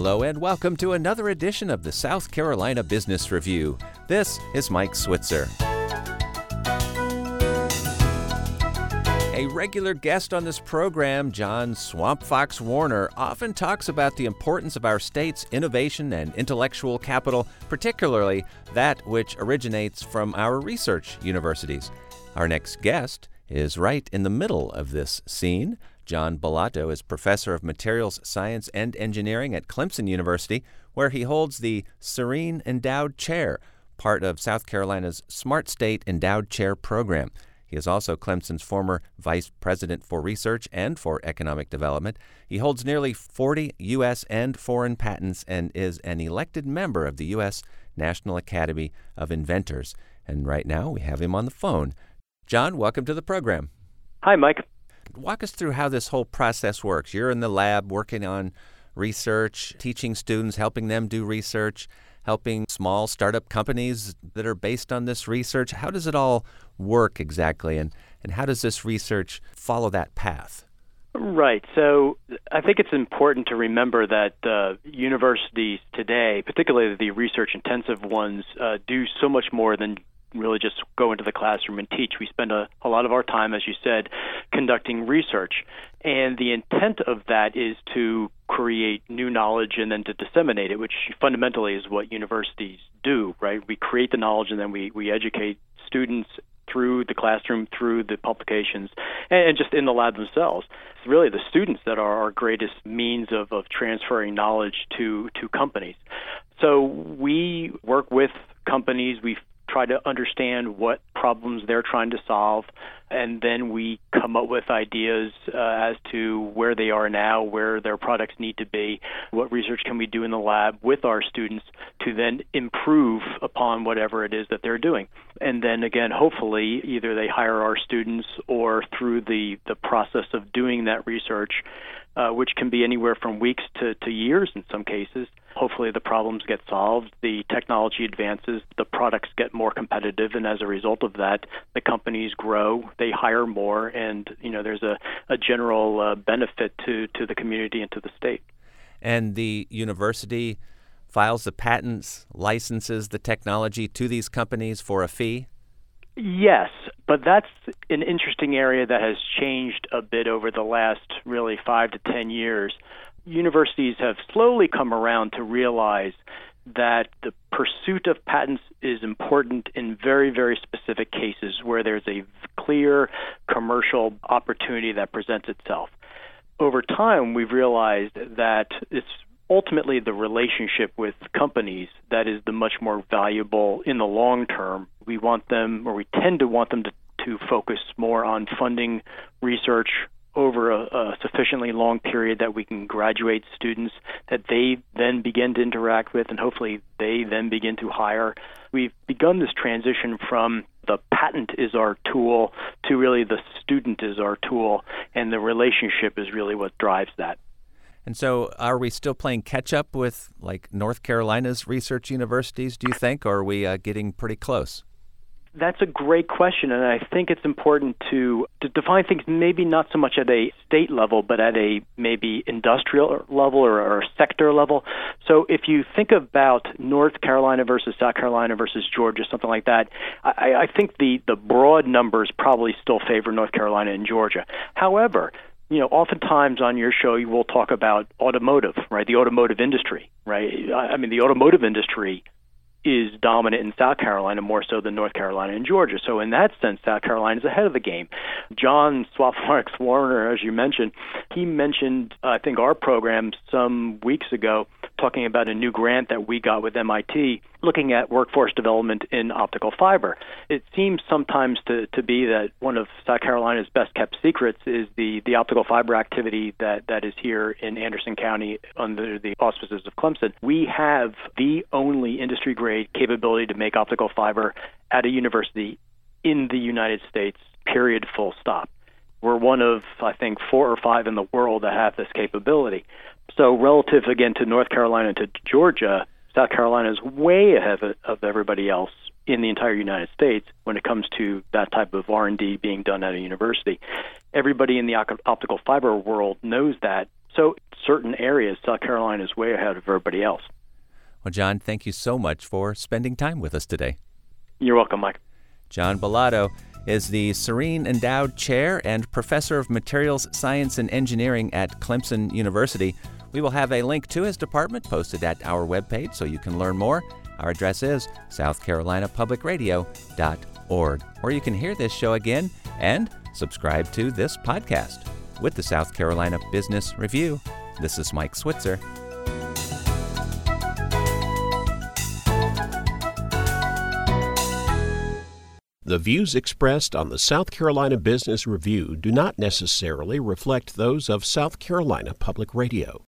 Hello and welcome to another edition of the South Carolina Business Review. This is Mike Switzer. A regular guest on this program, John Swamp Fox Warner, often talks about the importance of our state's innovation and intellectual capital, particularly that which originates from our research universities. Our next guest is right in the middle of this scene. John Bellotto is professor of materials science and engineering at Clemson University, where he holds the Serene Endowed Chair, part of South Carolina's Smart State Endowed Chair program. He is also Clemson's former vice president for research and for economic development. He holds nearly 40 U.S. and foreign patents and is an elected member of the U.S. National Academy of Inventors. And right now we have him on the phone. John, welcome to the program. Hi, Mike. Walk us through how this whole process works. You're in the lab working on research, teaching students, helping them do research, helping small startup companies that are based on this research. How does it all work exactly, and how does this research follow that path? Right. So I think it's important to remember that universities today, particularly the research-intensive ones, do so much more than really just go into the classroom and teach. We spend a lot of our time, as you said, conducting research. And the intent of that is to create new knowledge and then to disseminate it, which fundamentally is what universities do, right? We create the knowledge and then we educate students through the classroom, through the publications, and just in the lab themselves. It's really the students that are our greatest means of transferring knowledge to companies. So we work with companies. We try to understand what problems they're trying to solve, and then we come up with ideas as to where they are now, where their products need to be, what research can we do in the lab with our students to then improve upon whatever it is that they're doing. And then again, hopefully, either they hire our students or through the process of doing that research, which can be anywhere from weeks to years in some cases. Hopefully the problems get solved, the technology advances, the products get more competitive, and as a result of that, the companies grow, they hire more, and there's a general benefit to the community and to the state. And the university files the patents, licenses the technology to these companies for a fee? Yes, but that's an interesting area that has changed a bit over the last really 5 to 10 years. Universities have slowly come around to realize that the pursuit of patents is important in very, very specific cases where there's a clear commercial opportunity that presents itself. Over time, we've realized that it's ultimately the relationship with companies that is the much more valuable in the long term. We want them, or we tend to want them to focus more on funding research over a sufficiently long period that we can graduate students that they then begin to interact with, and hopefully they then begin to hire. We've begun this transition from the patent is our tool to really the student is our tool, and the relationship is really what drives that. And so are we still playing catch-up with, like, North Carolina's research universities, do you think, or are we getting pretty close? That's a great question, and I think it's important to define things maybe not so much at a state level, but at a maybe industrial level or a sector level. So if you think about North Carolina versus South Carolina versus Georgia, something like that, I think the broad numbers probably still favor North Carolina and Georgia. However, oftentimes on your show you will talk about automotive, right? The automotive industry, right? I mean, the automotive industry is dominant in South Carolina more so than North Carolina and Georgia. So in that sense, South Carolina is ahead of the game. John Swamp Fox Warner, as you mentioned, he mentioned, I think, our program some weeks ago, talking about a new grant that we got with MIT looking at workforce development in optical fiber. It seems sometimes to be that one of South Carolina's best-kept secrets is the optical fiber activity that is here in Anderson County under the auspices of Clemson. We have the only industry-grade capability to make optical fiber at a university in the United States, period, full stop. We're one of, I think, 4 or 5 in the world that have this capability. So relative, again, to North Carolina and to Georgia, South Carolina is way ahead of everybody else in the entire United States when it comes to that type of R&D being done at a university. Everybody in the optical fiber world knows that. So certain areas, South Carolina is way ahead of everybody else. Well, John, thank you so much for spending time with us today. You're welcome, Mike. John Bellotto is the Serene Endowed Chair and Professor of Materials Science and Engineering at Clemson University. We will have a link to his department posted at our webpage so you can learn more. Our address is southcarolinapublicradio.org, where you can hear this show again and subscribe to this podcast. With the South Carolina Business Review, this is Mike Switzer. The views expressed on the South Carolina Business Review do not necessarily reflect those of South Carolina Public Radio.